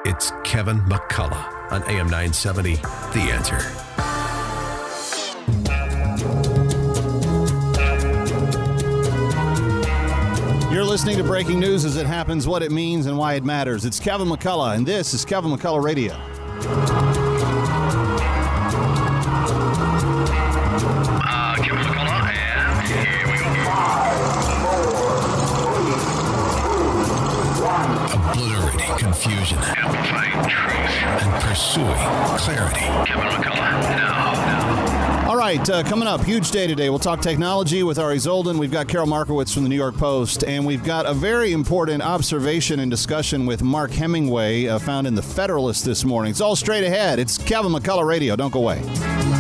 It's Kevin McCullough on AM 970, The Answer. You're listening to Breaking News as it happens, what it means, and why it matters. It's Kevin McCullough, and this is Kevin McCullough Radio. Kevin McCullough, and here we go. 5, 4, 3, 2, 1. Obliterating confusion. Amplifying truth. And pursuing clarity. Kevin McCullough, now. All right, coming up, huge day today. We'll talk technology with Ari Zoldan. We've got Carol Markowitz from the New York Post, and we've got a very important observation and discussion with Mark Hemingway found in The Federalist this morning. It's all straight ahead. It's Kevin McCullough Radio. Don't go away.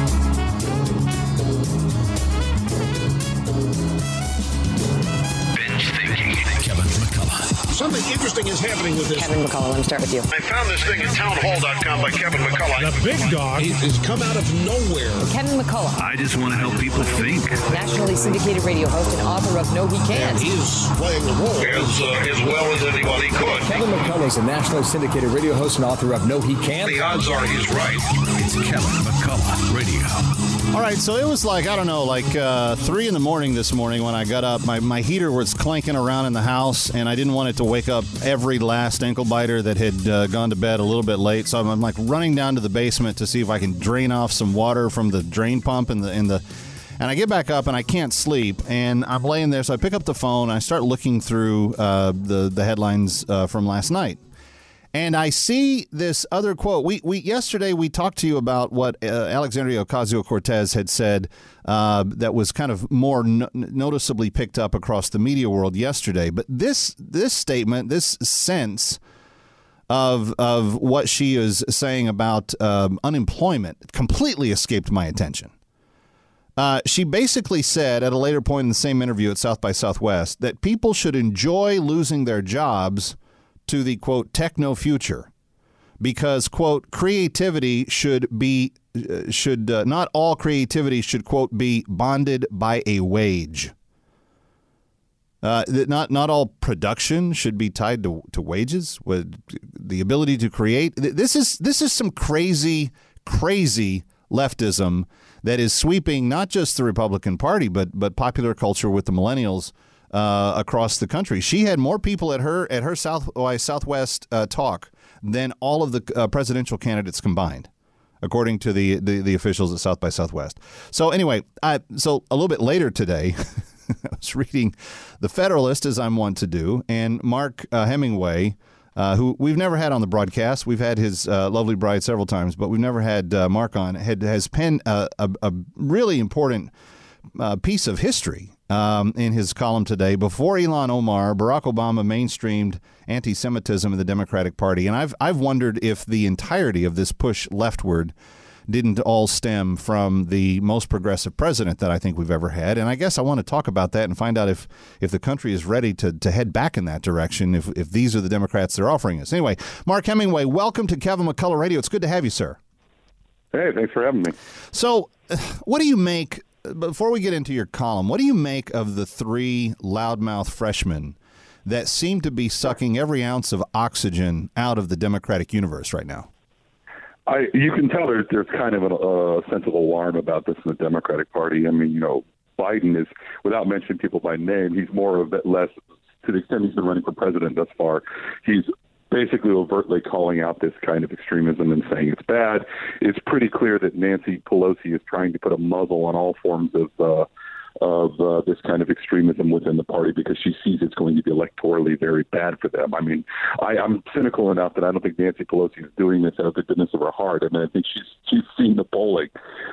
Binge thinking. Kevin McCullough. Something interesting is happening with this. Kevin McCullough, let me start with you. I found this thing at townhall.com by Kevin McCullough. The big dog It's come out of nowhere. Kevin McCullough, I just want to help people think. nationally syndicated radio host and author of No He Can't. He's playing the role as well as anybody could. Kevin McCullough is a nationally syndicated radio host and author of No He Can't. The odds are he's right. It's Kevin McCullough Radio. All right, so it was like 3 in the morning this morning when I got up. My heater was clanking around in the house, and I didn't want it to wake up every last ankle biter that had gone to bed a little bit late. So I'm like running down to the basement to see if I can drain off some water from the drain pump and I get back up and I can't sleep, and I'm laying there. So I pick up the phone and I start looking through the headlines from last night. And I see this other quote. Yesterday we talked to you about what Alexandria Ocasio-Cortez had said that was kind of more noticeably picked up across the media world yesterday. But this statement, this sense of what she is saying about unemployment completely escaped my attention. She basically said at a later point in the same interview at South by Southwest that people should enjoy losing their jobs to the, quote, techno future, because, quote, creativity not all creativity should, quote, be bonded by a wage. Not all production should be tied to wages. With the ability to create, this is some crazy leftism that is sweeping not just the Republican Party but popular culture with the millennials across the country. She had more people at her South by Southwest talk than all of the presidential candidates combined, according to the officials at South by Southwest. So anyway, so a little bit later today, I was reading The Federalist, as I'm wont to do, and Mark Hemingway, who we've never had on the broadcast. We've had his lovely bride several times, but we've never had Mark on. Has penned a really important piece of history in his column today. Before Ilhan Omar, Barack Obama mainstreamed anti-Semitism in the Democratic Party. And I've wondered if the entirety of this push leftward didn't all stem from the most progressive president that I think we've ever had. And I guess I want to talk about that and find out if the country is ready to head back in that direction, if these are the Democrats they're offering us. Anyway, Mark Hemingway, welcome to Kevin McCullough Radio. It's good to have you, sir. Hey, thanks for having me. So what do you make, before we get into your column, what do you make of the 3 loudmouth freshmen that seem to be sucking every ounce of oxygen out of the Democratic universe right now? You can tell there's kind of a sense of alarm about this in the Democratic Party. I mean, Biden is, without mentioning people by name, he's more or less, to the extent he's been running for president thus far, he's basically overtly calling out this kind of extremism and saying it's bad. It's pretty clear that Nancy Pelosi is trying to put a muzzle on all forms of this kind of extremism within the party because she sees it's going to be electorally very bad for them. I mean, I'm cynical enough that I don't think Nancy Pelosi is doing this out of the goodness of her heart. I mean, I think she's seen the polling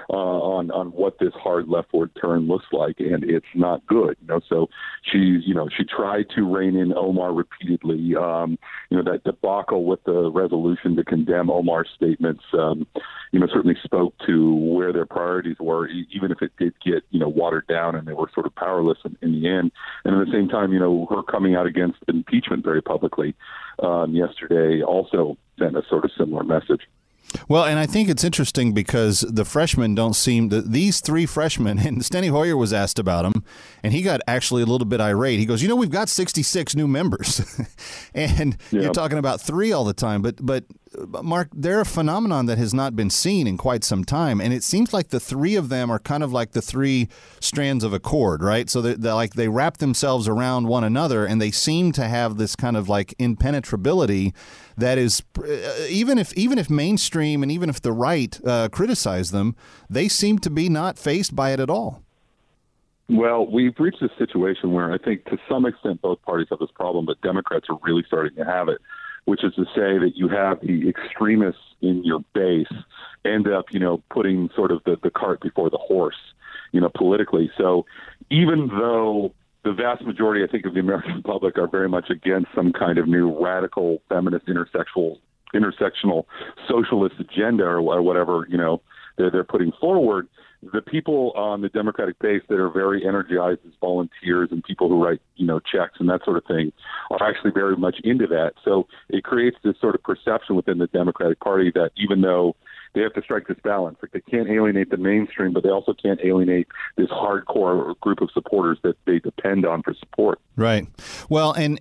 on what this hard leftward turn looks like, and it's not good. So she tried to rein in Omar repeatedly. That debacle with the resolution to condemn Omar's statements, certainly spoke to where their priorities were, even if it did get, watered down and they were sort of powerless in the end. And at the same time, her coming out against impeachment very publicly yesterday also sent a sort of similar message. Well, and I think it's interesting because the freshmen don't seem – these 3 freshmen, and Steny Hoyer was asked about them, and he got actually a little bit irate. He goes, we've got 66 new members, and you're talking about 3 all the time. But Mark, they're a phenomenon that has not been seen in quite some time, and it seems like the three of them are kind of like the three strands of a cord, right? So they wrap themselves around one another, and they seem to have this kind of like impenetrability that is, even if mainstream and even if the right criticize them, they seem to be not faced by it at all. Well, we've reached a situation where I think to some extent both parties have this problem, but Democrats are really starting to have it, which is to say that you have the extremists in your base end up, putting sort of the cart before the horse, politically. So even though the vast majority, I think, of the American public are very much against some kind of new radical feminist intersectional socialist agenda or whatever, they're putting forward, the people on the Democratic base that are very energized as volunteers and people who write, checks and that sort of thing are actually very much into that. So it creates this sort of perception within the Democratic Party that even though they have to strike this balance, like they can't alienate the mainstream, but they also can't alienate this hardcore group of supporters that they depend on for support. Right. Well, and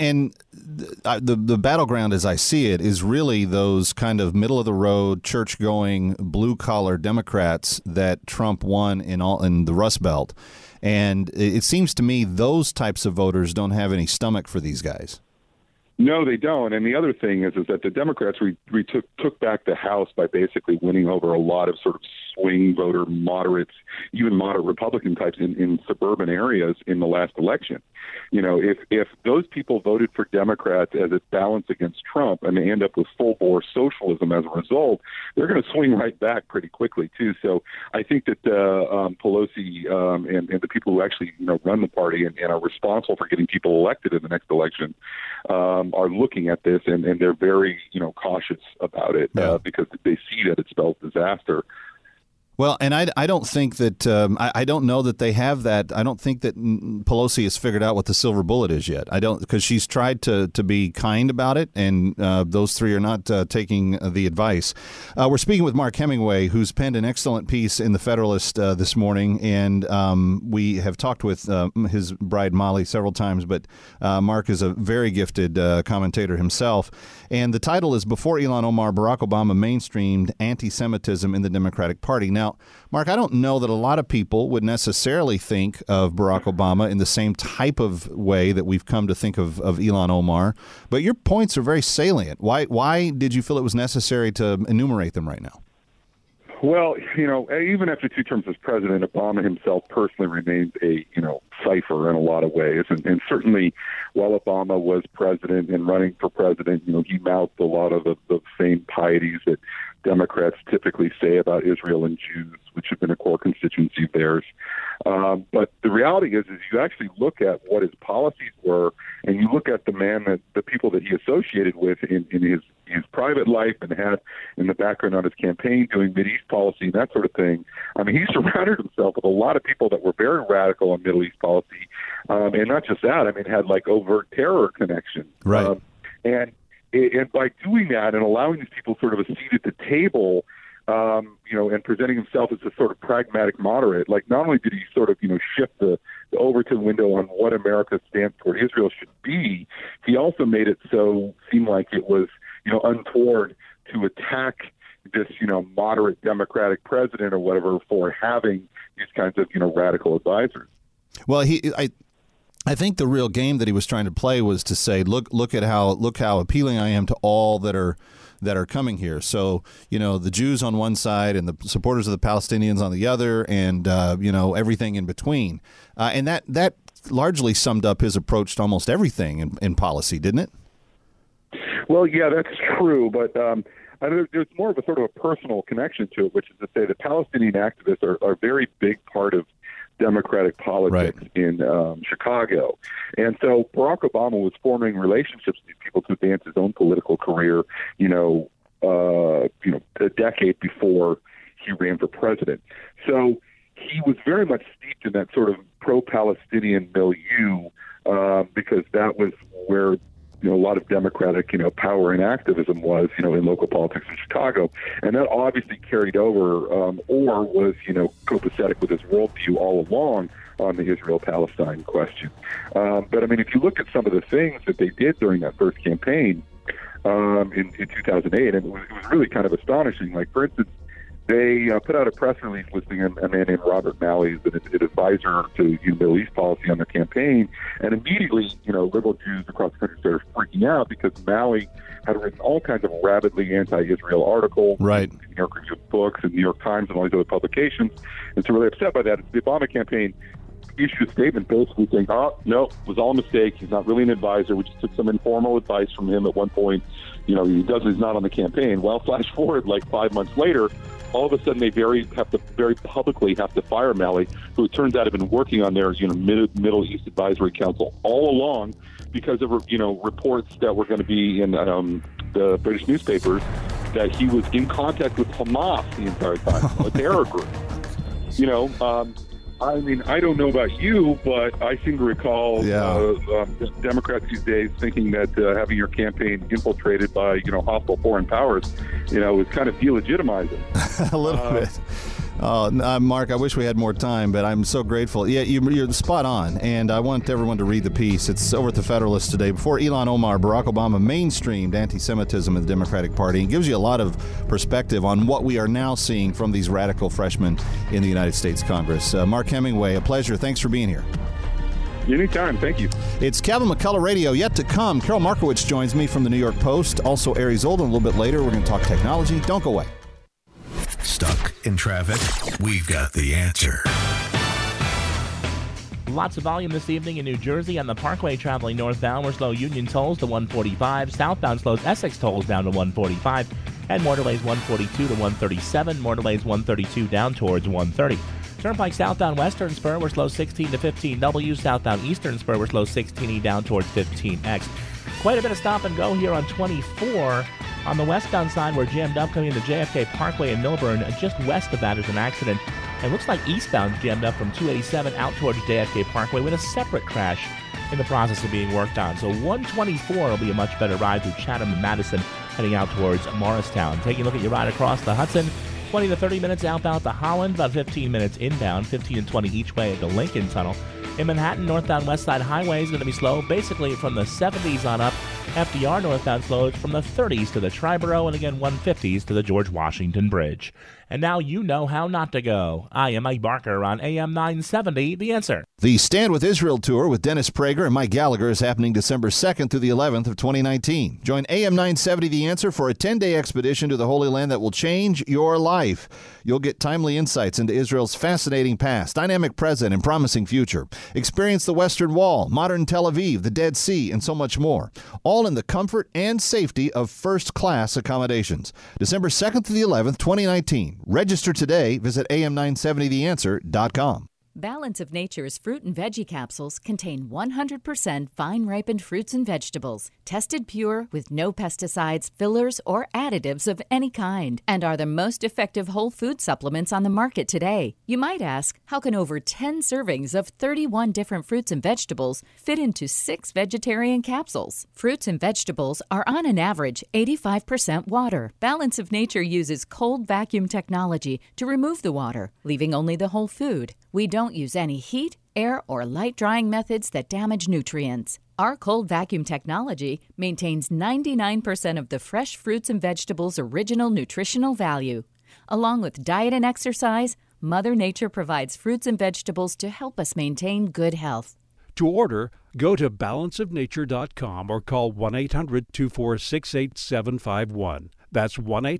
the battleground, as I see it, is really those kind of middle of the road, church going, blue collar Democrats that Trump won in the Rust Belt. And it seems to me those types of voters don't have any stomach for these guys. No, they don't. And the other thing is that the Democrats took back the House by basically winning over a lot of sort of swing voter moderates, even moderate Republican types in suburban areas in the last election. If those people voted for Democrats as a balance against Trump and they end up with full-bore socialism as a result, they're going to swing right back pretty quickly, too. So I think that Pelosi and the people who actually run the party and are responsible for getting people elected in the next election are looking at this, and they're very, cautious about it because they see that it spells disaster. Well, and I don't think that I don't know that they have that. I don't think that Pelosi has figured out what the silver bullet is yet. I don't, because she's tried to be kind about it, and those three are not taking the advice. We're speaking with Mark Hemingway, who's penned an excellent piece in the Federalist this morning, and we have talked with his bride Molly several times. But Mark is a very gifted commentator himself, and the title is "Before Ilhan Omar, Barack Obama Mainstreamed Anti-Semitism in the Democratic Party." Now, Mark, I don't know that a lot of people would necessarily think of Barack Obama in the same type of way that we've come to think of Ilhan Omar, but your points are very salient. Why did you feel it was necessary to enumerate them right now? Well, even after 2 terms as president, Obama himself personally remains a, cipher in a lot of ways. And certainly while Obama was president and running for president, he mouthed a lot of the same pieties that Democrats typically say about Israel and Jews, which have been a core constituency of theirs. But the reality is you actually look at what his policies were, and you look at the people that he associated with in his private life and had in the background on his campaign doing Mideast policy and that sort of thing. I mean, he surrounded himself with a lot of people that were very radical on Middle East policy. And not just that, I mean, had like overt terror connections. Right. And by doing that and allowing these people sort of a seat at the table, and presenting himself as a sort of pragmatic moderate, like not only did he sort of, shift the Overton window on what America's stance toward Israel should be, he also made it seem like it was, untoward to attack this, moderate Democratic president or whatever for having these kinds of, radical advisors. Well, I think the real game that he was trying to play was to say, look how appealing I am to all that are coming here. So, the Jews on one side and the supporters of the Palestinians on the other, and everything in between. And that largely summed up his approach to almost everything in policy, didn't it? Well, yeah, that's true, but there's more of a sort of a personal connection to it, which is to say the Palestinian activists are a very big part of Democratic politics in Chicago. And so Barack Obama was forming relationships with these people to advance his own political career, a decade before he ran for president. So he was very much steeped in that sort of pro-Palestinian milieu because that was where a lot of Democratic, power and activism was, in local politics in Chicago. And that obviously carried over or was, copacetic with his worldview all along on the Israel-Palestine question. But, I mean, if you look at some of the things that they did during that first campaign, in 2008, and it was really kind of astonishing. Like, for instance, they put out a press release listing a man named Robert Malley as an advisor to Middle East policy on their campaign, and immediately, liberal Jews across the country started freaking out because Malley had written all kinds of rabidly anti-Israel articles, right, in New York Review of Books and New York Times and all these other publications, and so really upset by that. The Obama campaign issued a statement basically saying, "Oh, no, it was all a mistake. He's not really an advisor. We just took some informal advice from him at one point. He's not on the campaign." Well, flash forward like 5 months later, all of a sudden they very publicly have to fire Malley, who it turns out had been working on their Middle East Advisory Council all along, because of reports that were going to be in the British newspapers that he was in contact with Hamas the entire time, a terror group. I mean, I don't know about you, but I seem to recall Democrats these days thinking that having your campaign infiltrated by, hostile foreign powers, is kind of delegitimizing. A little bit. Mark, I wish we had more time, but I'm so grateful. Yeah, you're spot on, and I want everyone to read the piece. It's over at the Federalist today. Before Ilhan Omar, Barack Obama mainstreamed anti-Semitism in the Democratic Party, and gives you a lot of perspective on what we are now seeing from these radical freshmen in the United States Congress. Mark Hemingway, a pleasure. Thanks for being here. Anytime. Thank you. It's Kevin McCullough Radio. Yet to come, Carol Markowitz joins me from the New York Post. Also, Ari Zoldan a little bit later. We're going to talk technology. Don't go away. Stuck in traffic? We've got the answer. Lots of volume this evening in New Jersey on the Parkway traveling northbound. We're slow Union tolls to 145. Southbound slows Essex tolls down to 145. And more delays 142 to 137. More delays 132 down towards 130. Turnpike southbound Western Spur, we're slow 16 to 15W. Southbound Eastern Spur, we're slow 16E down towards 15X. Quite a bit of stop and go here on 24. On the westbound side, we're jammed up coming into JFK Parkway in Milburn. Just west of that is an accident. It looks like eastbound jammed up from 287 out towards JFK Parkway with a separate crash in the process of being worked on. So 124 will be a much better ride through Chatham and Madison heading out towards Morristown. Taking a look at your ride across the Hudson, 20 to 30 minutes outbound to Holland, about 15 minutes inbound, 15 and 20 each way at the Lincoln Tunnel. In Manhattan, northbound West Side Highway is going to be slow, basically from the 70s on up. FDR northbound slows from the 30s to the Triborough, and again 150s to the George Washington Bridge. And now you know how not to go. I am Mike Barker on AM 970, The Answer. The Stand With Israel Tour with Dennis Prager and Mike Gallagher is happening December 2nd through the 11th of 2019. Join AM 970, The Answer, for a 10-day expedition to the Holy Land that will change your life. You'll get timely insights into Israel's fascinating past, dynamic present, and promising future. Experience the Western Wall, modern Tel Aviv, the Dead Sea, and so much more. All in the comfort and safety of first-class accommodations. December 2nd to the 11th, 2019. Register today. Visit am970theanswer.com. Balance of Nature's fruit and veggie capsules contain 100% vine-ripened fruits and vegetables, tested pure with no pesticides, fillers, or additives of any kind, and are the most effective whole food supplements on the market today. You might ask, how can over 10 servings of 31 different fruits and vegetables fit into 6 vegetarian capsules? Fruits and vegetables are on an average 85% water. Balance of Nature uses cold vacuum technology to remove the water, leaving only the whole food. We don't use any heat, air, or light drying methods that damage nutrients. Our cold vacuum technology maintains 99% of the fresh fruits and vegetables' original nutritional value. Along with diet and exercise, Mother Nature provides fruits and vegetables to help us maintain good health. To order, go to balanceofnature.com or call 1-800-246-8751. That's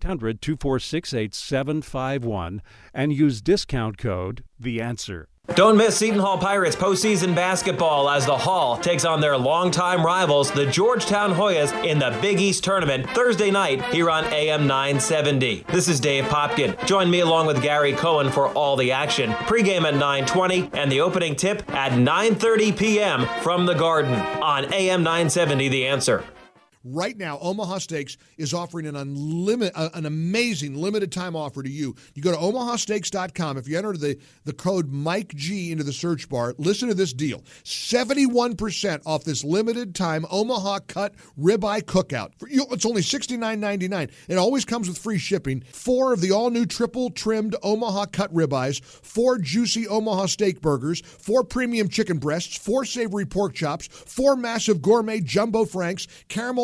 1-800-246-8751 and use discount code The Answer. Don't miss Seton Hall Pirates postseason basketball as the Hall takes on their longtime rivals, the Georgetown Hoyas, in the Big East Tournament Thursday night here on AM 970. This is Dave Popkin. Join me along with Gary Cohen for all the action. Pregame at 9:20 and the opening tip at 9:30 p.m. from the Garden on AM 970 The Answer. Right now, Omaha Steaks is offering an amazing limited time offer to you. You go to omahasteaks.com. If you enter the code Mike G into the search bar, listen to this deal. 71% off this limited time Omaha cut ribeye cookout. It's only $69.99. It always comes with free shipping. 4 of the all-new triple trimmed Omaha cut ribeyes, 4 juicy Omaha steak burgers, 4 premium chicken breasts, 4 savory pork chops, 4 massive gourmet jumbo franks, caramel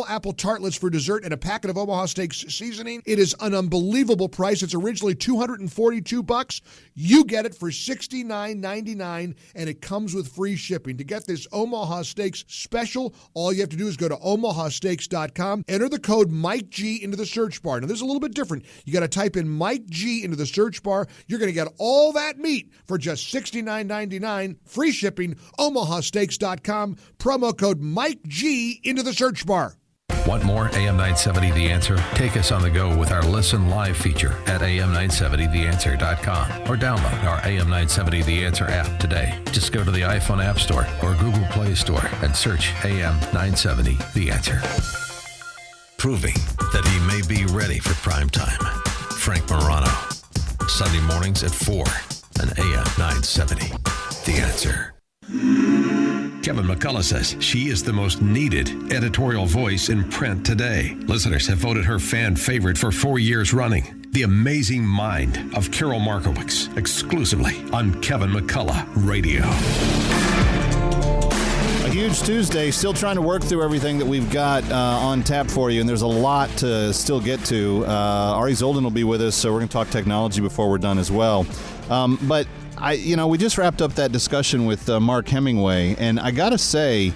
apple tartlets for dessert and a packet of Omaha Steaks seasoning. It is an unbelievable price. It's originally $242. You get it for $69.99, and it comes with free shipping. To get this Omaha Steaks special, all you have to do is go to omahasteaks.com, enter the code Mike G into the search bar. Now, this is a little bit different. You got to type in Mike G into the search bar. You're going to get all that meat for just $69.99, free shipping, omahasteaks.com, promo code Mike G into the search bar. Want more AM 970 The Answer? Take us on the go with our Listen Live feature at am970theanswer.com or download our AM 970 The Answer app today. Just go to the iPhone App Store or Google Play Store and search AM 970 The Answer. Proving that he may be ready for prime time. Frank Morano. Sunday mornings at 4 on AM 970 The Answer. Kevin McCullough says she is the most needed editorial voice in print today. Listeners have voted her fan favorite for 4 years running. The Amazing Mind of Carol Markowitz, exclusively on Kevin McCullough Radio. A huge Tuesday, still trying to work through everything that we've got on tap for you, and there's a lot to still get to. Ari Zoldan will be with us, so we're going to talk technology before we're done as well. But we just wrapped up that discussion with Mark Hemingway, and I got to say,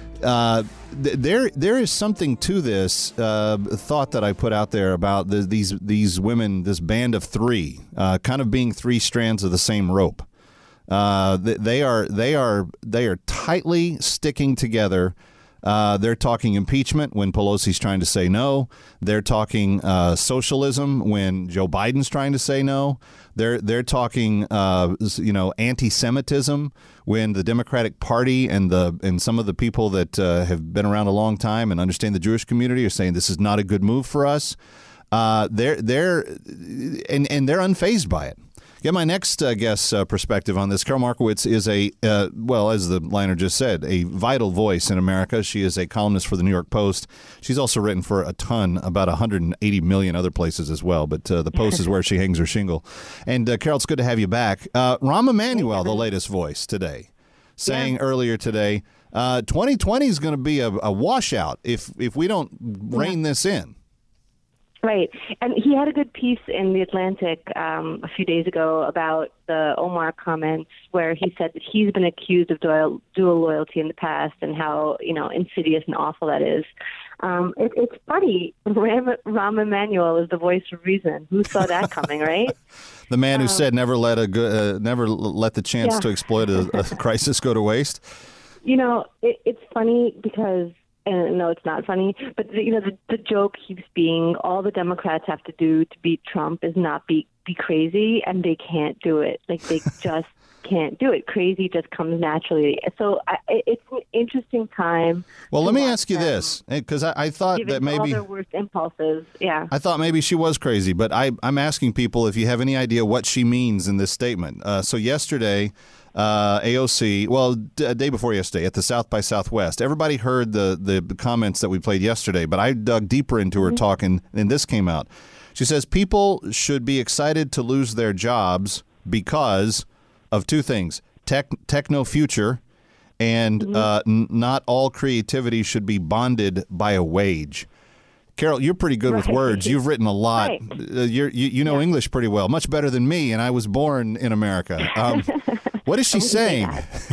there is something to this thought that I put out there about these women, this band of three, kind of being three strands of the same rope. They are tightly sticking together. They're talking impeachment when Pelosi's trying to say no. They're talking socialism when Joe Biden's trying to say no. They're talking anti-Semitism when the Democratic Party and some of the people that have been around a long time and understand the Jewish community are saying this is not a good move for us. They're unfazed by it. Get my next guest's perspective on this. Carol Markowitz is as the liner just said, a vital voice in America. She is a columnist for the New York Post. She's also written for a ton, about 180 million other places as well. But the Post is where she hangs her shingle. And Carol, it's good to have you back. Rahm Emanuel, the latest voice today, saying earlier today, 2020 is going to be a washout if we don't rein this in. Right. And he had a good piece in The Atlantic a few days ago about the Omar comments where he said that he's been accused of dual loyalty in the past and how, insidious and awful that is. It's funny. Rahm Emanuel is the voice of reason. Who saw that coming, right? The man who said never let the chance to exploit a crisis go to waste. It's funny because... And no, it's not funny, but the joke keeps being all the Democrats have to do to beat Trump is not be crazy, and they can't do it. Like they just can't do it. Crazy just comes naturally. So it's an interesting time. Well, let me ask you this, because I thought that maybe all their worst impulses. Yeah, I thought maybe she was crazy, but I'm asking people if you have any idea what she means in this statement. So yesterday. AOC, day before yesterday at the South by Southwest, everybody heard the comments that we played yesterday, but I dug deeper into her talk, and this came out. She says people should be excited to lose their jobs because of two things, techno future, and not all creativity should be bonded by a wage. Carol, you're pretty good with words. You've written a lot. Right. You know English pretty well, much better than me, and I was born in America. What is she saying?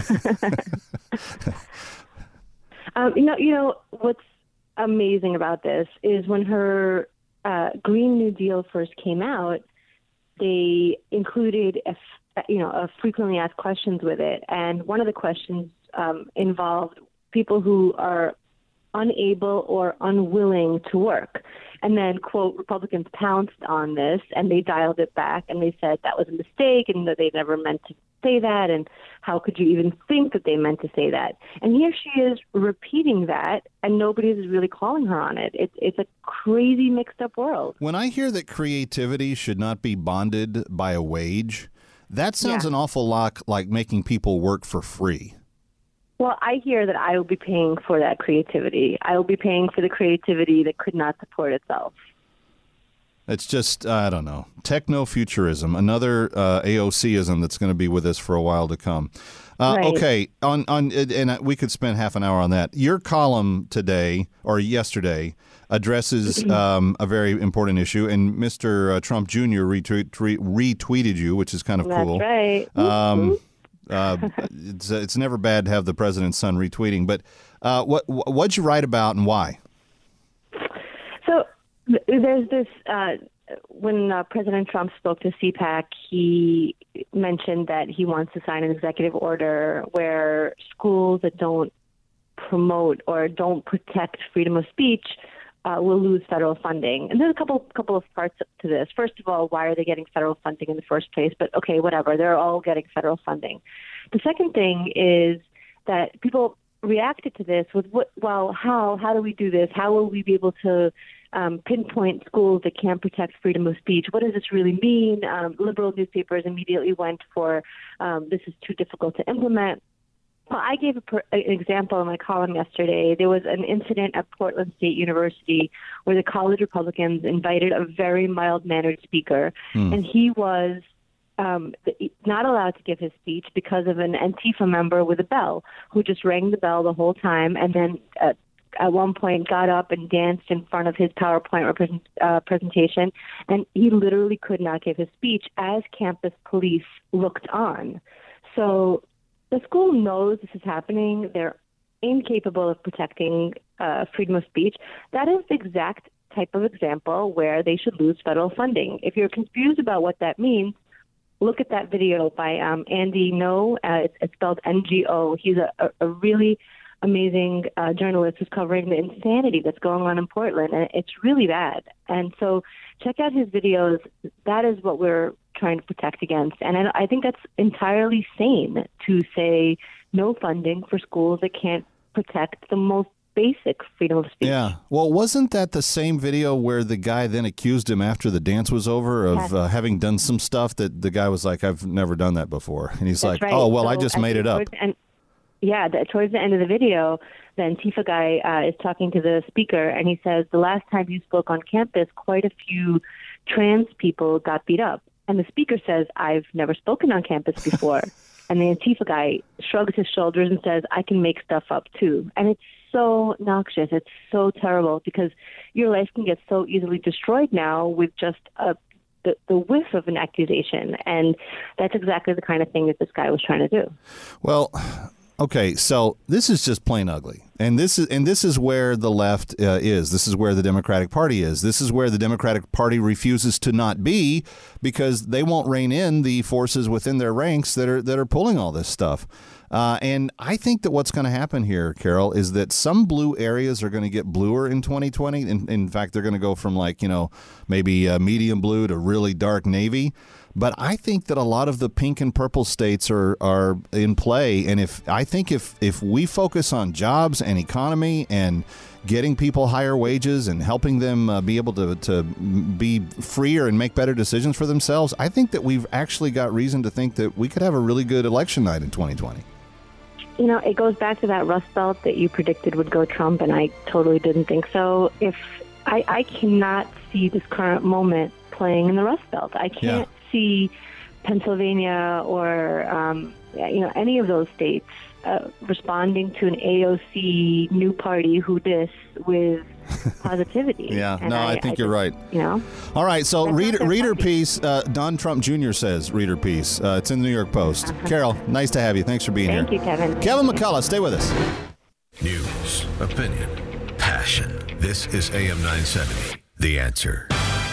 What's amazing about this is when her Green New Deal first came out, they included a frequently asked questions with it, and one of the questions involved people who are unable or unwilling to work. And then, quote, Republicans pounced on this and they dialed it back and they said that was a mistake and that they never meant to say that, and how could you even think that they meant to say that? And here she is repeating that, and nobody is really calling her on it. It's a crazy mixed up world. When I hear that creativity should not be bonded by a wage, that sounds an awful lot like making people work for free. Well, I hear that I will be paying for that creativity. I will be paying for the creativity that could not support itself. It's just, I don't know, techno-futurism, another AOC-ism that's going to be with us for a while to come. Right. Okay, and we could spend half an hour on that. Your column today, or yesterday, addresses a very important issue, and Mr. Trump Jr. retweeted you, which is kind of cool. That's right. It's never bad to have the president's son retweeting, but what'd you write about and why? So there's this, when President Trump spoke to CPAC, he mentioned that he wants to sign an executive order where schools that don't promote or don't protect freedom of speech will lose federal funding. And there's a couple of parts to this. First of all, why are they getting federal funding in the first place? But okay, whatever. They're all getting federal funding. The second thing is that people reacted to this with, how do we do this? How will we be able to pinpoint schools that can't protect freedom of speech? What does this really mean? Liberal newspapers immediately went for this is too difficult to implement. Well, I gave an example in my column yesterday. There was an incident at Portland State University where the college Republicans invited a very mild-mannered speaker, and he was not allowed to give his speech because of an Antifa member with a bell who just rang the bell the whole time and then at one point got up and danced in front of his PowerPoint presentation, and he literally could not give his speech as campus police looked on. So the school knows this is happening. They're incapable of protecting freedom of speech. That is the exact type of example where they should lose federal funding. If you're confused about what that means, look at that video by Andy Ngo. It's spelled NGO. He's a really amazing journalist who's covering the insanity that's going on in Portland, and it's really bad. And so check out his videos. That is what we're trying to protect against. And I think that's entirely sane to say no funding for schools that can't protect the most basic freedom of speech. Yeah. Well, wasn't that the same video where the guy then accused him after the dance was over of having done some stuff that the guy was like, I've never done that before. And he's That's like, right. oh, well, So I just made it up. Towards the end of the video, the Antifa guy is talking to the speaker, and he says, the last time you spoke on campus, quite a few trans people got beat up. And the speaker says, I've never spoken on campus before. And the Antifa guy shrugs his shoulders and says, I can make stuff up too. And it's so noxious. It's so terrible because your life can get so easily destroyed now with just the whiff of an accusation. And that's exactly the kind of thing that this guy was trying to do. Well, okay, so this is just plain ugly. And this is where the left is. This is where the Democratic Party is. This is where the Democratic Party refuses to not be because they won't rein in the forces within their ranks that are pulling all this stuff. And I think that what's going to happen here, Carol, is that some blue areas are going to get bluer in 2020. In fact, they're going to go from maybe medium blue to really dark navy. But I think that a lot of the pink and purple states are in play. And if we focus on jobs and economy and getting people higher wages and helping them be able to be freer and make better decisions for themselves, I think that we've actually got reason to think that we could have a really good election night in 2020. You know, it goes back to that Rust Belt that you predicted would go Trump, and I totally didn't think so. If I cannot see this current moment playing in the Rust Belt. I can't see Pennsylvania or any of those states responding to an AOC new party who dis with positivity. I think you're right. All right, so reader piece, Don Trump Jr. says reader piece. It's in the New York Post. Carol, nice to have you. Thanks for being here. Thank you, Kevin. Kevin McCullough, stay with us. News, opinion, passion. This is AM 970, The Answer.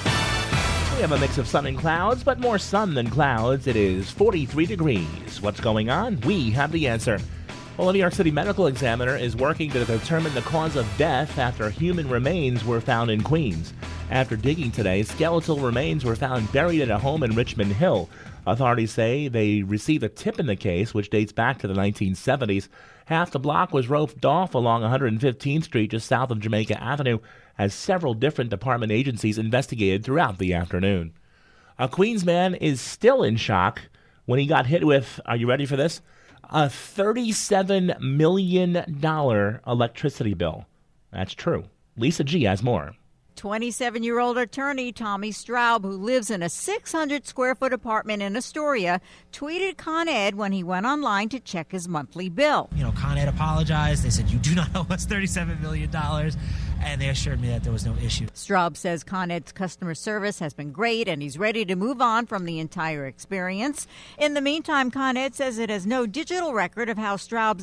We have a mix of sun and clouds, but more sun than clouds. It is 43 degrees. What's going on? We have the answer. Well, a New York City medical examiner is working to determine the cause of death after human remains were found in Queens. After digging today, skeletal remains were found buried in a home in Richmond Hill. Authorities say they received a tip in the case, which dates back to the 1970s. Half the block was roped off along 115th Street, just south of Jamaica Avenue, as several different department agencies investigated throughout the afternoon. A Queens man is still in shock when he got hit with, are you ready for this? A $37 million electricity bill. That's true. Lisa G has more. 27-year-old attorney Tommy Straub, who lives in a 600-square-foot apartment in Astoria, tweeted Con Ed when he went online to check his monthly bill. Con Ed apologized. They said, you do not owe us $37 million, and they assured me that there was no issue. Straub says Con Ed's customer service has been great, and he's ready to move on from the entire experience. In the meantime, Con Ed says it has no digital record of how Straub's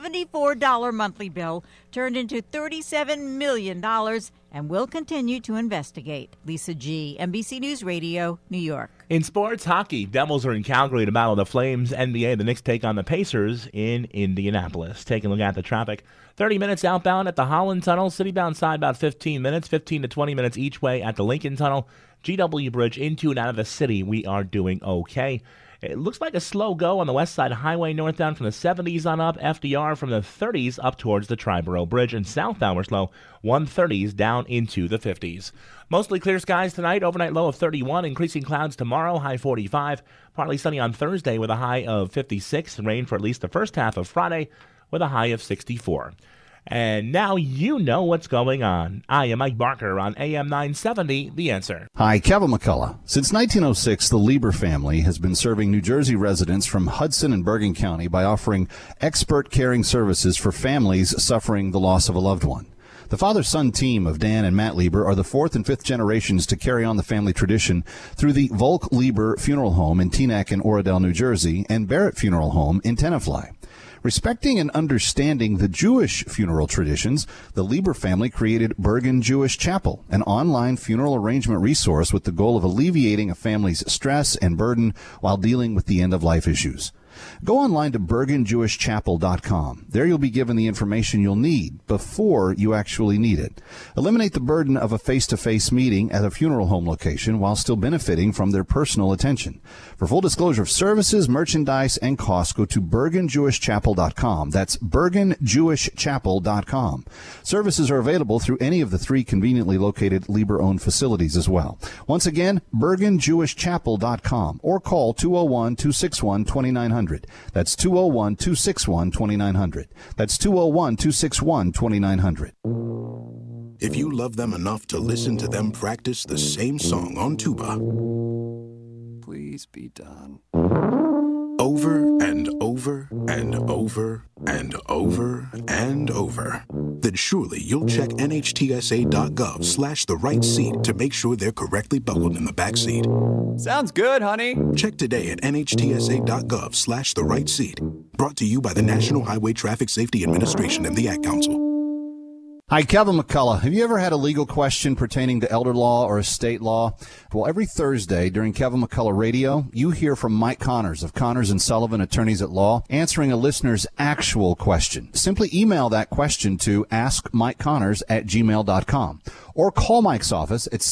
$74 monthly bill turned into $37 million and will continue to investigate. Lisa G., NBC News Radio, New York. In sports, hockey, Devils are in Calgary to battle the Flames. NBA, the Knicks take on the Pacers in Indianapolis. Taking a look at the traffic. 30 minutes outbound at the Holland Tunnel. Citybound side about 15 minutes. 15 to 20 minutes each way at the Lincoln Tunnel. GW Bridge into and out of the city. We are doing okay. It looks like a slow go on the West Side Highway northbound from the 70s on up. FDR from the 30s up towards the Triborough Bridge. And southbound we're slow. 130s down into the 50s. Mostly clear skies tonight. Overnight low of 31. Increasing clouds tomorrow. High 45. Partly sunny on Thursday with a high of 56. Rain for at least the first half of Friday with a high of 64. And now you know what's going on. I am Mike Barker on AM 970, The Answer. Hi, Kevin McCullough. Since 1906, the Lieber family has been serving New Jersey residents from Hudson and Bergen County by offering expert caring services for families suffering the loss of a loved one. The father-son team of Dan and Matt Lieber are the fourth and fifth generations to carry on the family tradition through the Volk Lieber Funeral Home in Teaneck and Oradell, New Jersey, and Barrett Funeral Home in Tenafly. Respecting and understanding the Jewish funeral traditions, the Lieber family created Bergen Jewish Chapel, an online funeral arrangement resource with the goal of alleviating a family's stress and burden while dealing with the end-of-life issues. Go online to bergenjewishchapel.com. There you'll be given the information you'll need before you actually need it. Eliminate the burden of a face-to-face meeting at a funeral home location while still benefiting from their personal attention. For full disclosure of services, merchandise, and costs, go to bergenjewishchapel.com. That's bergenjewishchapel.com. Services are available through any of the three conveniently located Lieber-owned facilities as well. Once again, bergenjewishchapel.com or call 201-261-2900. That's 201-261-2900. That's 201-261-2900. If you love them enough to listen to them practice the same song on tuba, please be done. Over and over and over and over and over, then surely you'll check NHTSA.gov/the right seat to make sure they're correctly buckled in the back seat. Sounds good, honey. Check today at NHTSA.gov/the right seat. Brought to you by the National Highway Traffic Safety Administration and the Ad Council. Hi, Kevin McCullough. Have you ever had a legal question pertaining to elder law or estate law? Well, every Thursday during Kevin McCullough Radio, you hear from Mike Connors of Connors & Sullivan Attorneys at Law, answering a listener's actual question. Simply email that question to askmikeconnors@gmail.com or call Mike's office at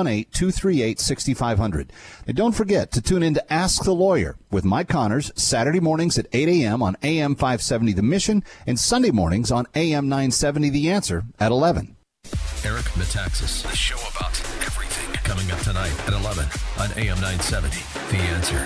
718-238-6500. And don't forget to tune in to Ask the Lawyer with Mike Connors Saturday mornings at 8 a.m. on AM 570 The Mission and Sunday mornings on AM 970 The Answer at 11. Eric Metaxas, a show about everything, coming up tonight at 11 on AM 970 The Answer.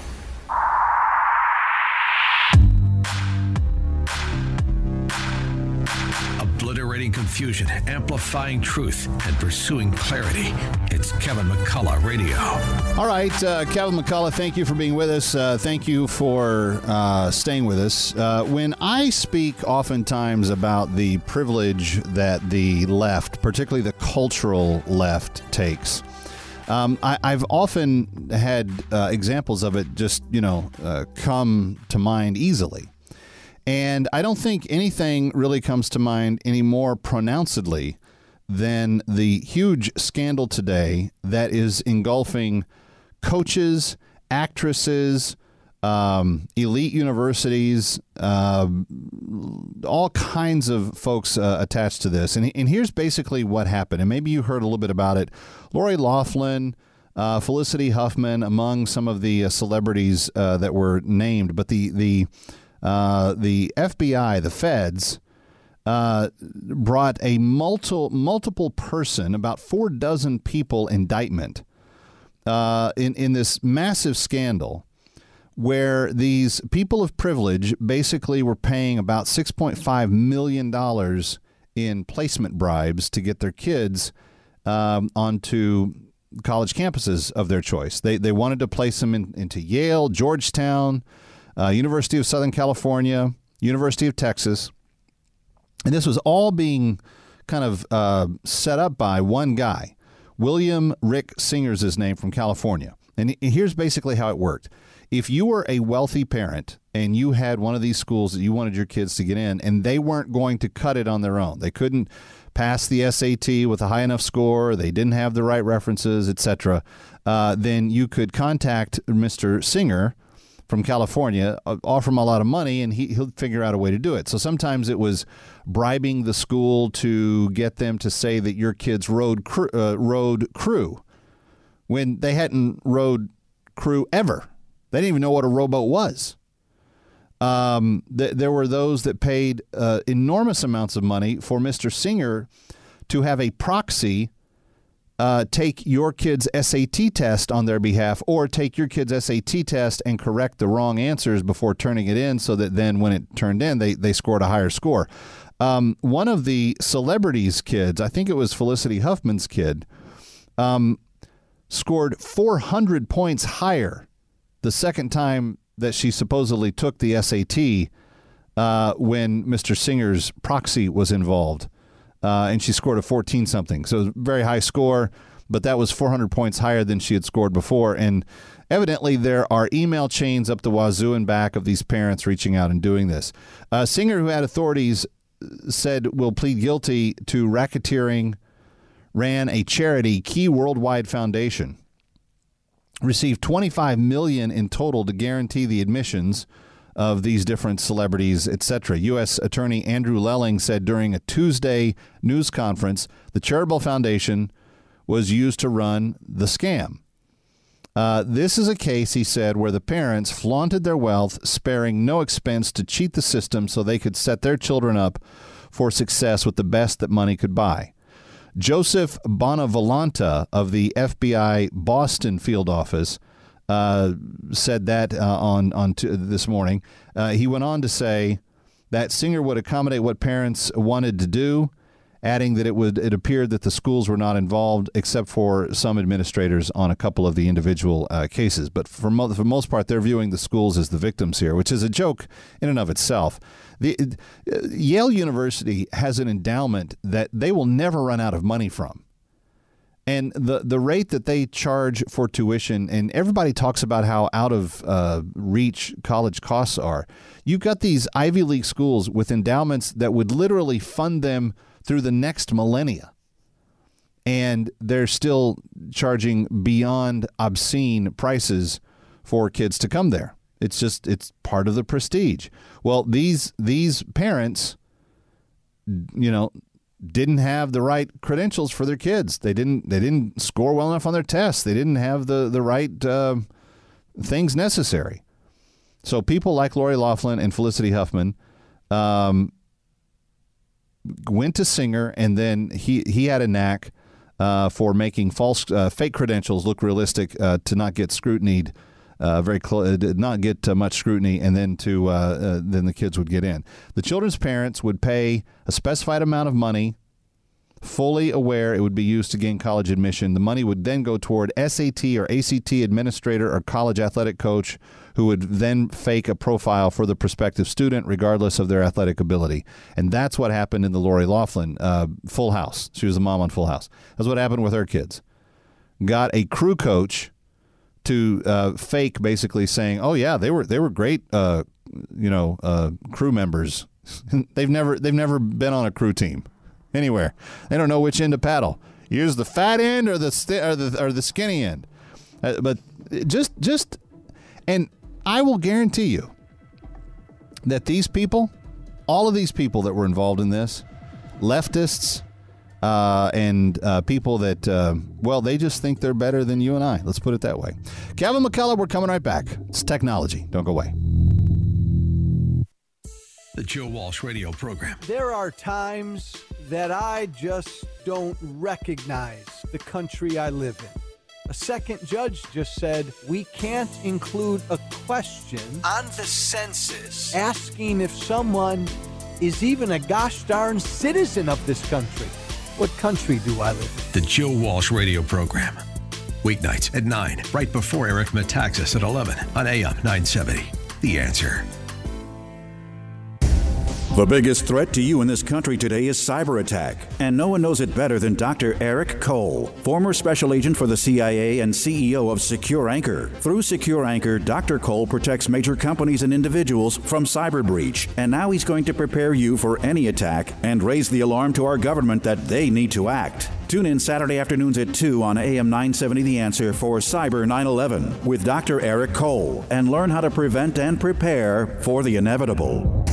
Obliterating confusion, amplifying truth, and pursuing clarity. It's Kevin McCullough Radio. All right, Kevin McCullough, thank you for being with us. Thank you for staying with us. When I speak oftentimes about the privilege that the left, particularly the cultural left, takes, I've often had examples of it just, come to mind easily. And I don't think anything really comes to mind any more pronouncedly than the huge scandal today that is engulfing coaches, actresses, elite universities, all kinds of folks attached to this. And here's basically what happened. And maybe you heard a little bit about it. Lori Loughlin, Felicity Huffman, among some of the celebrities that were named. But the FBI, the feds, brought a multiple person, about 4 people indictment in this massive scandal where these people of privilege basically were paying about $6.5 million in placement bribes to get their kids onto college campuses of their choice. They wanted to place them into Yale, Georgetown, University of Southern California, University of Texas. And this was all being kind of set up by one guy. William Rick Singer's his name, from California. And here's basically how it worked. If you were a wealthy parent and you had one of these schools that you wanted your kids to get in, and they weren't going to cut it on their own, they couldn't pass the SAT with a high enough score, they didn't have the right references, etc., then you could contact Mr. Singer from California, offer him a lot of money, and he'll figure out a way to do it. So sometimes it was bribing the school to get them to say that your kids rode crew when they hadn't rode crew ever. They didn't even know what a rowboat was. There were those that paid enormous amounts of money for Mr. Singer to have a proxy take your kid's SAT test on their behalf, or take your kid's SAT test and correct the wrong answers before turning it in, so that then when it turned in, they scored a higher score. One of the celebrities' kids, I think it was Felicity Huffman's kid, scored 400 points higher the second time that she supposedly took the SAT when Mr. Singer's proxy was involved. And she scored a 14-something. So it was a very high score, but that was 400 points higher than she had scored before. And evidently there are email chains up the wazoo and back of these parents reaching out and doing this. Singer, who had authorities said will plead guilty to racketeering, ran a charity, Key Worldwide Foundation, received $25 million in total to guarantee the admissions of these different celebrities, etc. U.S. Attorney Andrew Lelling said during a Tuesday news conference the charitable foundation was used to run the scam. This is a case, he said, where the parents flaunted their wealth, sparing no expense to cheat the system so they could set their children up for success with the best that money could buy. Joseph Bonavolanta of the FBI Boston field office said that on this morning. He went on to say that Singer would accommodate what parents wanted to do, adding that it appeared that the schools were not involved except for some administrators on a couple of the individual cases. But for most part, they're viewing the schools as the victims here, which is a joke in and of itself. Yale University has an endowment that they will never run out of money from. And the rate that they charge for tuition, and everybody talks about how out of reach college costs are. You've got these Ivy League schools with endowments that would literally fund them through the next millennia. And they're still charging beyond obscene prices for kids to come there. It's part of the prestige. Well, these parents, didn't have the right credentials for their kids. They didn't score well enough on their tests. They didn't have the right things necessary. So people like Lori Loughlin and Felicity Huffman went to Singer, and then he had a knack for making fake credentials look realistic to not get scrutinied. Did not get much scrutiny, and then then the kids would get in. The children's parents would pay a specified amount of money, fully aware it would be used to gain college admission. The money would then go toward SAT or ACT administrator or college athletic coach, who would then fake a profile for the prospective student, regardless of their athletic ability. And that's what happened in the Lori Loughlin Full House. She was the mom on Full House. That's what happened with her kids. Got a crew coach to fake, basically saying, "Oh yeah, they were great, crew members. they've never been on a crew team anywhere. They don't know which end to paddle. Use the fat end or the skinny end." But just, and I will guarantee you that these people, all of these people that were involved in this, leftists. And people that, they just think they're better than you and I. Let's put it that way. Kevin McCullough, we're coming right back. It's technology. Don't go away. The Joe Walsh Radio Program. There are times that I just don't recognize the country I live in. A second judge just said we can't include a question on the census asking if someone is even a gosh darn citizen of this country. What country do I live in? The Joe Walsh Radio Program. Weeknights at 9, right before Eric Metaxas at 11 on AM 970. The Answer. The biggest threat to you in this country today is cyber attack, and no one knows it better than Dr. Eric Cole, former special agent for the CIA and CEO of Secure Anchor. Through Secure Anchor, Dr. Cole protects major companies and individuals from cyber breach, and now he's going to prepare you for any attack and raise the alarm to our government that they need to act. Tune in Saturday afternoons at 2 on AM 970 The Answer for Cyber 9/11 with Dr. Eric Cole, and learn how to prevent and prepare for the inevitable.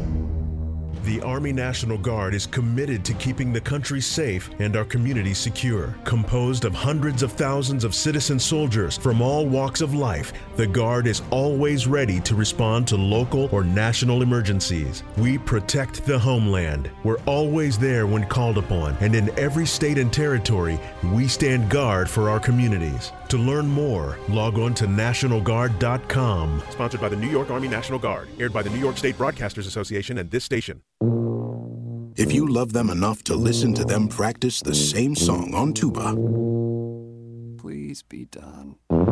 The Army National Guard is committed to keeping the country safe and our communities secure. Composed of hundreds of thousands of citizen soldiers from all walks of life, the Guard is always ready to respond to local or national emergencies. We protect the homeland. We're always there when called upon, and in every state and territory, we stand guard for our communities. To learn more, log on to NationalGuard.com. Sponsored by the New York Army National Guard. Aired by the New York State Broadcasters Association and this station. If you love them enough to listen to them practice the same song on tuba, Please be done.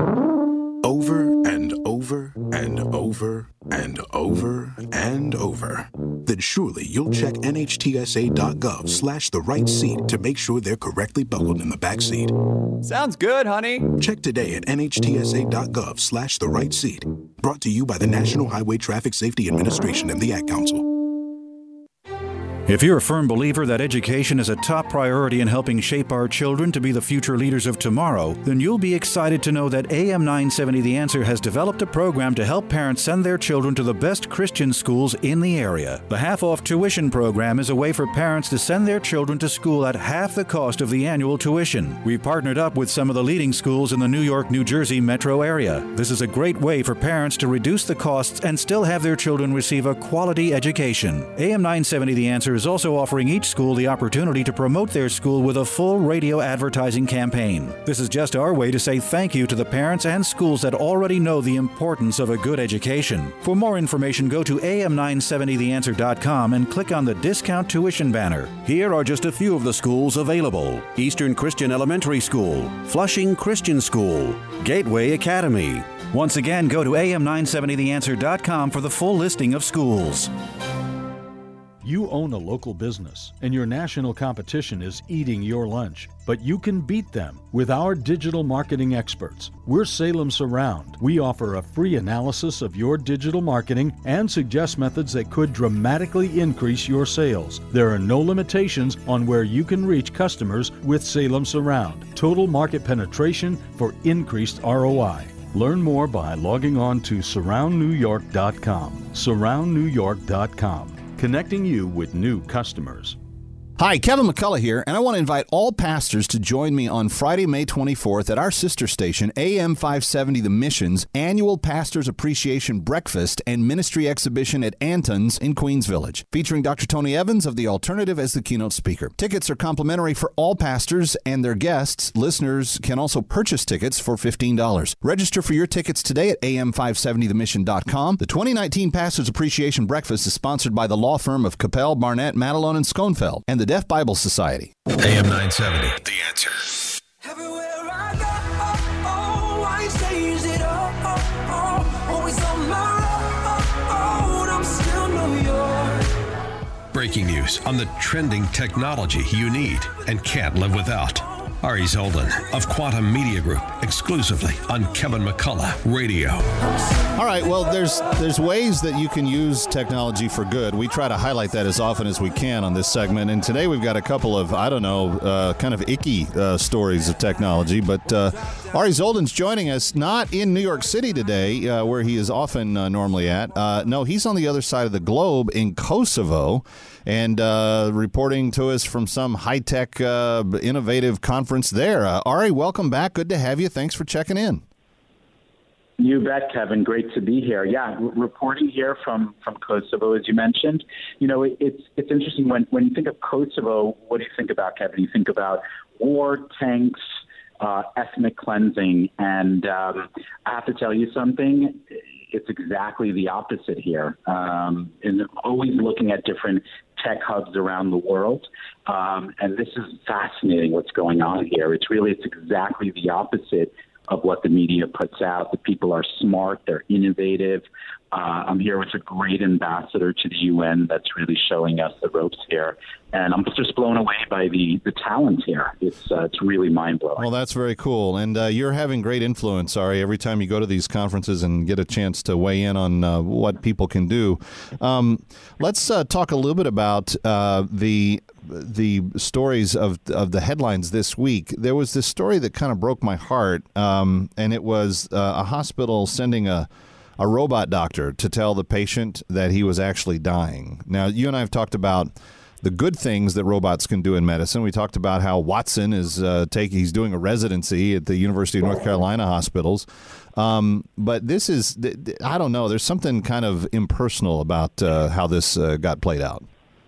over and over and over and over and over, then surely you'll check NHTSA.gov/the right seat to make sure they're correctly buckled in the back seat. Sounds good, honey. Check today at NHTSA.gov/the right seat. Brought to you by the National Highway Traffic Safety Administration and the Ad Council. If you're a firm believer that education is a top priority in helping shape our children to be the future leaders of tomorrow, then you'll be excited to know that AM 970 The Answer has developed a program to help parents send their children to the best Christian schools in the area. The half-off tuition program is a way for parents to send their children to school at half the cost of the annual tuition. We've partnered up with some of the leading schools in the New York, New Jersey metro area. This is a great way for parents to reduce the costs and still have their children receive a quality education. AM 970 The Answer is also offering each school the opportunity to promote their school with a full radio advertising campaign. This is just our way to say thank you to the parents and schools that already know the importance of a good education. For more information, go to am970theanswer.com and click on the discount tuition banner. Here are just a few of the schools available: Eastern Christian Elementary School, Flushing Christian School, Gateway Academy. Once again, go to am970theanswer.com for the full listing of schools. You own a local business, and your national competition is eating your lunch. But you can beat them with our digital marketing experts. We're Salem Surround. We offer a free analysis of your digital marketing and suggest methods that could dramatically increase your sales. There are no limitations on where you can reach customers with Salem Surround. Total market penetration for increased ROI. Learn more by logging on to surroundnewyork.com. surroundnewyork.com. Connecting you with new customers. Hi, Kevin McCullough here, and I want to invite all pastors to join me on Friday, May 24th at our sister station, AM 570 The Mission's annual Pastors Appreciation Breakfast and Ministry Exhibition at Anton's in Queens Village, featuring Dr. Tony Evans of The Alternative as the keynote speaker. Tickets are complimentary for all pastors and their guests. Listeners can also purchase tickets for $15. Register for your tickets today at am570themission.com. The 2019 Pastors Appreciation Breakfast is sponsored by the law firm of Capel, Barnett, Matalone, and Schoenfeld, and the Deaf Bible Society. AM 970, The Answer. Everywhere I go, I change it all. Always on my road, I'm still New York. Breaking news on the trending technology you need and can't live without. Ari Zoldan of Quantum Media Group, exclusively on Kevin McCullough Radio. All right, well, there's ways that you can use technology for good. We try to highlight that as often as we can on this segment, and today we've got a couple of, kind of icky stories of technology, but Ari Zoldan's joining us, not in New York City today, where he is often normally at. No, he's on the other side of the globe in Kosovo, and reporting to us from some high-tech, innovative conference there. Ari, welcome back. Good to have you. Thanks for checking in. You bet, Kevin. Great to be here. Yeah, reporting here from Kosovo, as you mentioned. You know, it's interesting when you think of Kosovo, what do you think about, Kevin? You think about war, tanks, ethnic cleansing, and I have to tell you something. it's exactly the opposite here. And always looking at different tech hubs around the world. And this is fascinating what's going on here. It's exactly the opposite of what the media puts out. The people are smart, they're innovative. I'm here with a great ambassador to the UN that's really showing us the ropes here. And I'm just blown away by the talent here. It's really mind-blowing. Well, that's very cool. And you're having great influence, Ari, every time you go to these conferences and get a chance to weigh in on what people can do. Let's talk a little bit about the stories of the headlines this week. There was this story that kind of broke my heart, and it was a hospital sending a robot doctor to tell the patient that he was actually dying. Now, you and I have talked about the good things that robots can do in medicine. We talked about how Watson is he's doing a residency at the University of North Carolina hospitals. But this is, I don't know, there's something kind of impersonal about how this got played out.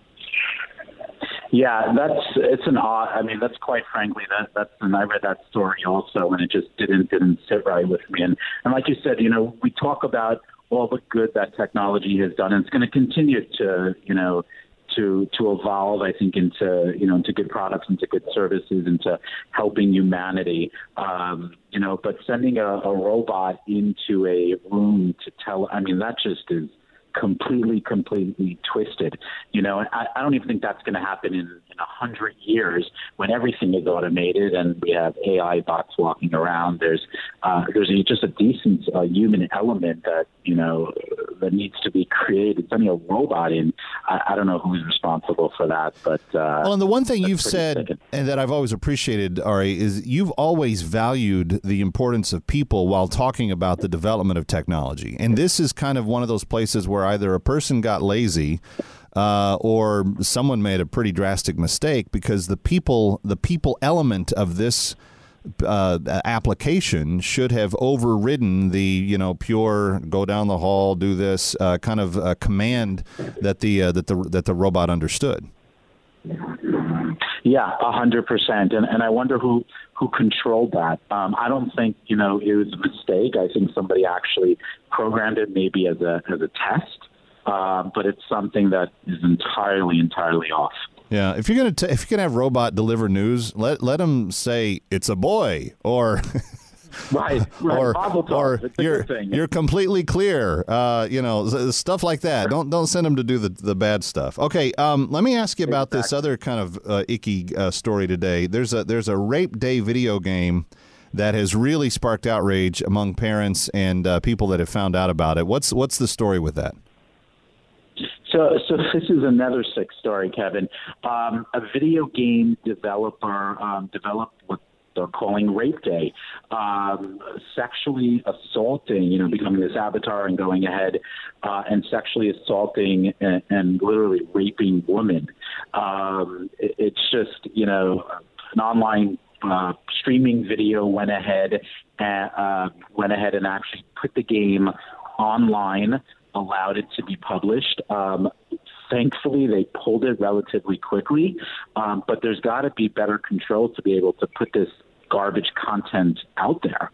Yeah, that's quite frankly, and I read that story also, and it just didn't sit right with me. And like you said, we talk about all the good that technology has done, and it's going to continue to evolve, I think, into good products, into good services, into helping humanity. But sending a robot into a room to tell, that just is completely twisted. I don't even think that's going to happen in 100 years when everything is automated and we have AI bots walking around. There's just a decent human element that that needs to be created. Sending a robot in, I don't know who's responsible for that, but well, and the one thing you've said and that I've always appreciated, Ari, is you've always valued the importance of people while talking about the development of technology. And this is kind of one of those places where either a person got lazy or someone made a pretty drastic mistake, because the people element of this application should have overridden the pure go down the hall, do this kind of command that the robot understood. Yeah, 100%. And I wonder who controlled that. I don't think it was a mistake. I think somebody actually programmed it maybe as a test. But it's something that is entirely off. Yeah, if you're gonna have robot deliver news, let them say it's a boy or right. or you're completely clear. Stuff like that. Don't send them to do the bad stuff. Okay, let me ask you about this other kind of icky story today. There's a Rape Day video game that has really sparked outrage among parents and people that have found out about it. What's the story with that? So this is another sick story, Kevin. A video game developer developed what they're calling Rape Day, sexually assaulting, becoming this avatar and going ahead and sexually assaulting and literally raping women. It's just, an online streaming video went ahead and actually put the game online, allowed it to be published. Thankfully, they pulled it relatively quickly, but there's got to be better control to be able to put this garbage content out there.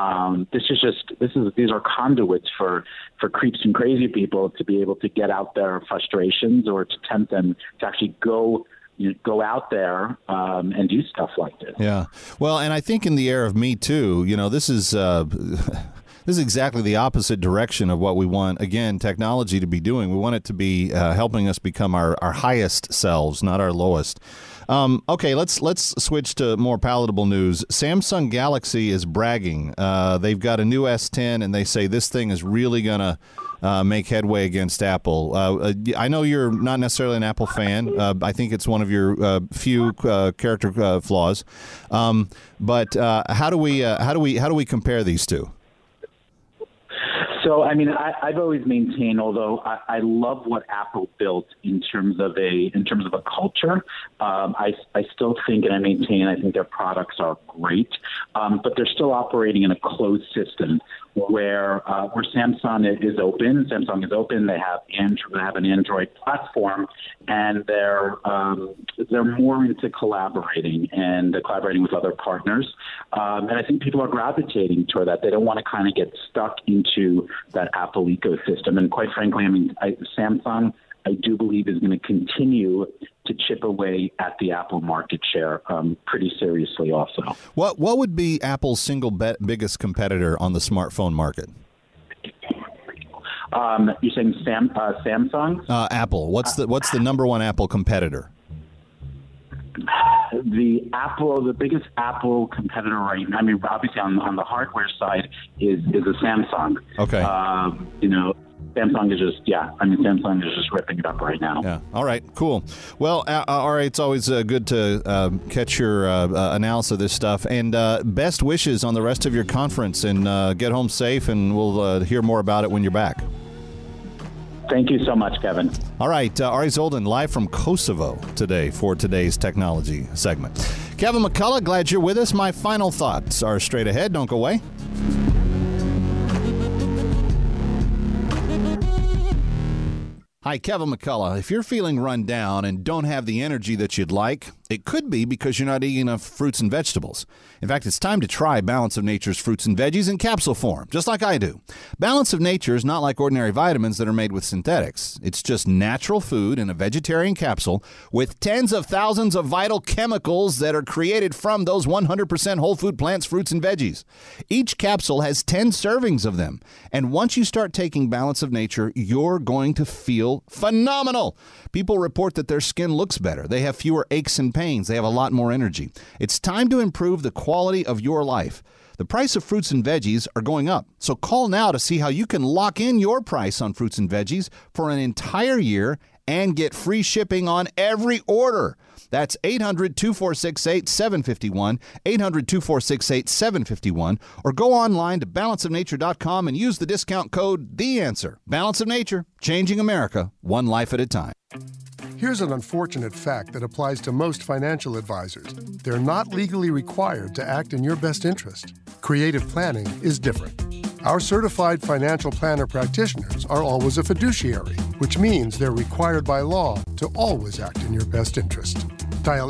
These are conduits for creeps and crazy people to be able to get out their frustrations or to tempt them to actually go out there and do stuff like this. Yeah. Well, and I think in the era of Me Too, this is exactly the opposite direction of what we want, again, technology to be doing. We want it to be helping us become our highest selves, not our lowest. Okay, let's switch to more palatable news. Samsung Galaxy is bragging. They've got a new S10, and they say this thing is really going to make headway against Apple. I know you're not necessarily an Apple fan. I think it's one of your few character flaws. But how do we compare these two? So, I've always maintained, although I love what Apple built in terms of a culture, I still think, and I think their products are great, but they're still operating in a closed system where Samsung is open. Samsung is open. They have an Android platform, and they're more into collaborating with other partners. And I think people are gravitating toward that. They don't want to kind of get stuck into that Apple ecosystem. And quite frankly, Samsung, I do believe, is going to continue to chip away at the Apple market share pretty seriously also. What would be Apple's single biggest competitor on the smartphone market? You're saying Samsung? Apple. What's the number one Apple competitor? The biggest Apple competitor right now, obviously on the hardware side is a Samsung. Okay. Samsung is just ripping it up right now. Yeah. All right. Cool. Well, all right. It's always good to catch your analysis of this stuff. And best wishes on the rest of your conference. And get home safe. And we'll hear more about it when you're back. Thank you so much, Kevin. All right. Ari Zoldan live from Kosovo today for today's technology segment. Kevin McCullough, glad you're with us. My final thoughts are straight ahead. Don't go away. Hi, Kevin McCullough. If you're feeling run down and don't have the energy that you'd like, it could be because you're not eating enough fruits and vegetables. In fact, it's time to try Balance of Nature's fruits and veggies in capsule form, just like I do. Balance of Nature is not like ordinary vitamins that are made with synthetics. It's just natural food in a vegetarian capsule with tens of thousands of vital chemicals that are created from those 100% whole food plants, fruits, and veggies. Each capsule has 10 servings of them. And once you start taking Balance of Nature, you're going to feel phenomenal. People report that their skin looks better. They have fewer aches and pains. They have a lot more energy. It's time to improve the quality of your life. The price of fruits and veggies are going up. So call now to see how you can lock in your price on fruits and veggies for an entire year and get free shipping on every order. That's 800-246-8751, 800-246-8751, or go online to balanceofnature.com and use the discount code THEANSWER. Balance of Nature, changing America, one life at a time. Here's an unfortunate fact that applies to most financial advisors. They're not legally required to act in your best interest. Creative planning is different. Our certified financial planner practitioners are always a fiduciary, which means they're required by law to always act in your best interest. Dial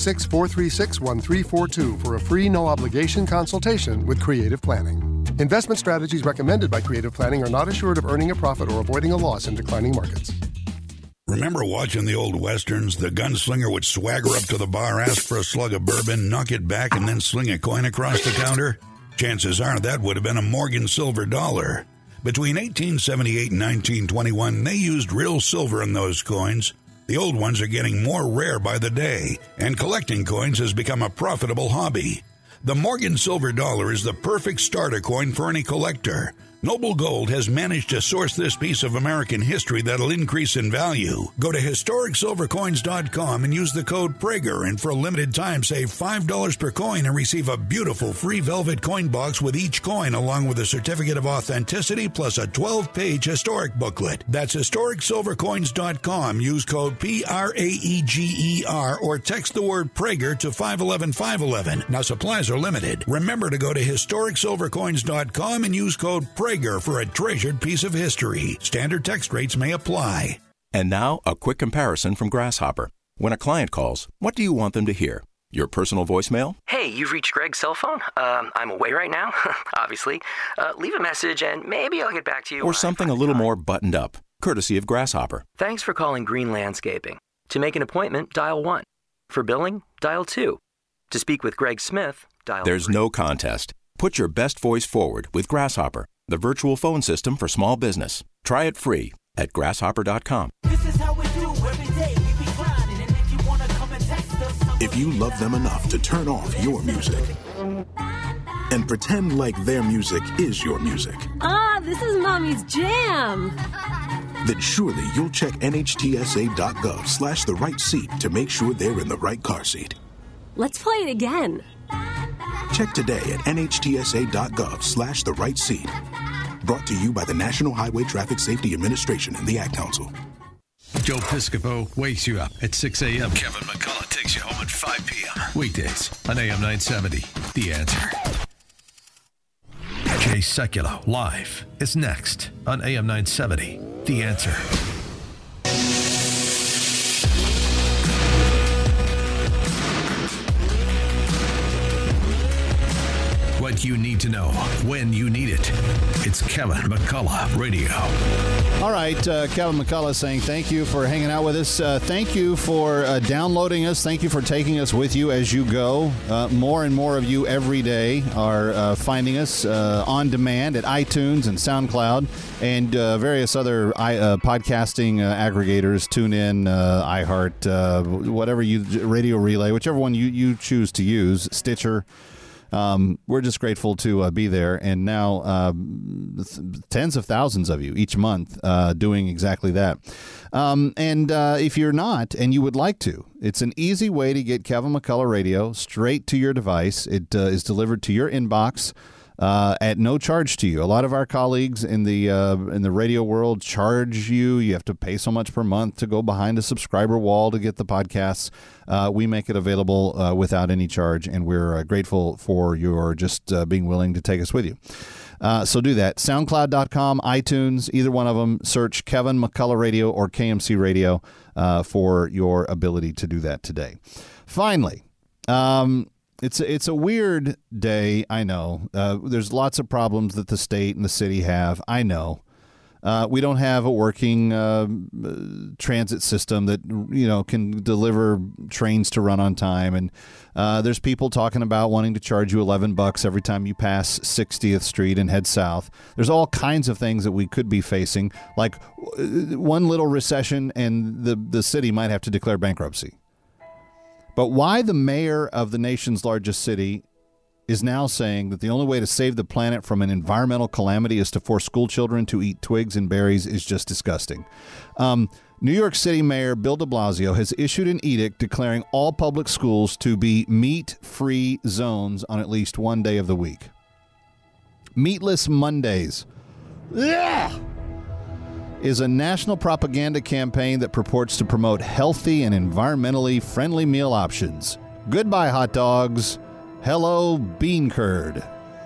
866-436-1342 for a free no-obligation consultation with Creative Planning. Investment strategies recommended by Creative Planning are not assured of earning a profit or avoiding a loss in declining markets. Remember watching the old westerns? The gunslinger would swagger up to the bar, ask for a slug of bourbon, knock it back, and then sling a coin across the counter? Chances are that would have been a Morgan silver dollar. Between 1878 and 1921, they used real silver in those coins. The old ones are getting more rare by the day, and collecting coins has become a profitable hobby. The Morgan silver dollar is the perfect starter coin for any collector. Noble Gold has managed to source this piece of American history that'll increase in value. Go to HistoricSilverCoins.com and use the code Prager, and for a limited time save $5 per coin and receive a beautiful free velvet coin box with each coin, along with a certificate of authenticity plus a 12-page historic booklet. That's HistoricSilverCoins.com. Use code PRAEGER or text the word Prager to 511-511. Now supplies are limited. Remember to go to HistoricSilverCoins.com and use code Prager for a treasured piece of history. Standard text rates may apply. And now, a quick comparison from Grasshopper. When a client calls, what do you want them to hear? Your personal voicemail? Hey, you've reached Greg's cell phone. I'm away right now, obviously. Leave a message and maybe I'll get back to you. Or something a little more buttoned up, courtesy of Grasshopper. Thanks for calling Green Landscaping. To make an appointment, dial 1. For billing, dial 2. To speak with Greg Smith, dial 3. There's no contest. Put your best voice forward with Grasshopper, the virtual phone system for small business. Try it free at grasshopper.com. This is how we do every day. We be grinding, and if you wanna come and text us, If you love them enough to turn off your music and pretend like their music is your music, This is Mommy's jam. then surely you'll check NHTSA.gov/the right seat to make sure they're in the right car seat. Let's play it again. Check today at NHTSA.gov/the right seat. Brought to you by the National Highway Traffic Safety Administration and the Ad Council. Joe Piscopo wakes you up at 6 a.m. Kevin McCullough takes you home at 5 p.m. Weekdays on AM 970. The Answer. Ray Sekulow live is next on AM 970. The Answer. What you need to know when you need it. It's Kevin McCullough Radio. All right, Kevin McCullough saying thank you for hanging out with us. Thank you for downloading us. Thank you for taking us with you as you go. More and more of you every day are finding us on demand at iTunes and SoundCloud and various other podcasting aggregators. TuneIn, iHeart, whatever Radio Relay, whichever one you choose to use, Stitcher. We're just grateful to be there, and now tens of thousands of you each month doing exactly that. And if you're not and you would like to, it's an easy way to get Kevin McCullough Radio straight to your device. It is delivered to your inbox at no charge to you. A lot of our colleagues in the radio world charge you. You have to pay so much per month to go behind a subscriber wall to get the podcasts. We make it available without any charge, and we're grateful for your just being willing to take us with you. So do that. SoundCloud.com, iTunes, either one of them. Search Kevin McCullough Radio or KMC Radio for your ability to do that today. Finally, It's a weird day, I know. There's lots of problems that the state and the city have, I know. We don't have a working transit system that, can deliver trains to run on time. And there's people talking about wanting to charge you $11 every time you pass 60th Street and head south. There's all kinds of things that we could be facing, like one little recession and the city might have to declare bankruptcy. But why the mayor of the nation's largest city is now saying that the only way to save the planet from an environmental calamity is to force school children to eat twigs and berries is just disgusting. New York City Mayor Bill de Blasio has issued an edict declaring all public schools to be meat-free zones on at least one day of the week. Meatless Mondays. Yeah! Is a national propaganda campaign that purports to promote healthy and environmentally friendly meal options. Goodbye, hot dogs. Hello, bean curd.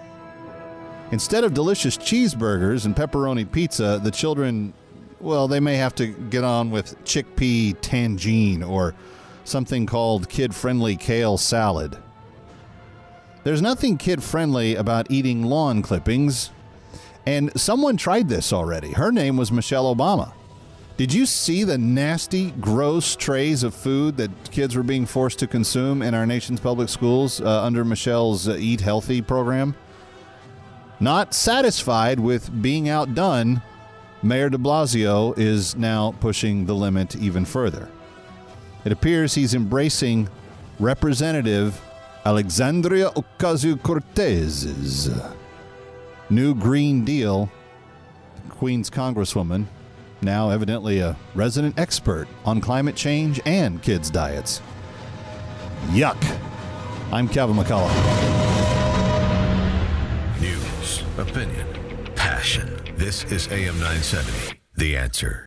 Instead of delicious cheeseburgers and pepperoni pizza, the children, well, they may have to get on with chickpea tangine or something called kid-friendly kale salad. There's nothing kid-friendly about eating lawn clippings. And someone tried this already. Her name was Michelle Obama. Did you see the nasty, gross trays of food that kids were being forced to consume in our nation's public schools under Michelle's Eat Healthy program? Not satisfied with being outdone, Mayor de Blasio is now pushing the limit even further. It appears he's embracing Representative Alexandria Ocasio-Cortez's New Green Deal. Queens Congresswoman, now evidently a resident expert on climate change and kids' diets. Yuck. I'm Kevin McCullough. News, opinion, passion. This is AM 970, The Answer.